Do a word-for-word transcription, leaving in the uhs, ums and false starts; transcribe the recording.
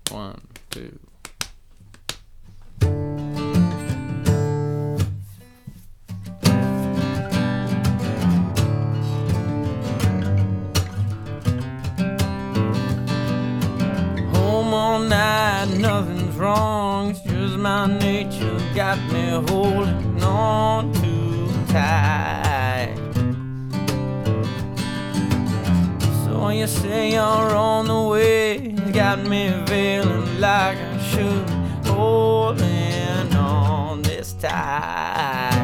One, two. Home all night, nothing's wrong. It's just my nature got me holding on too tight. So you say you're on the way, got me feeling like I should, holding on this tight.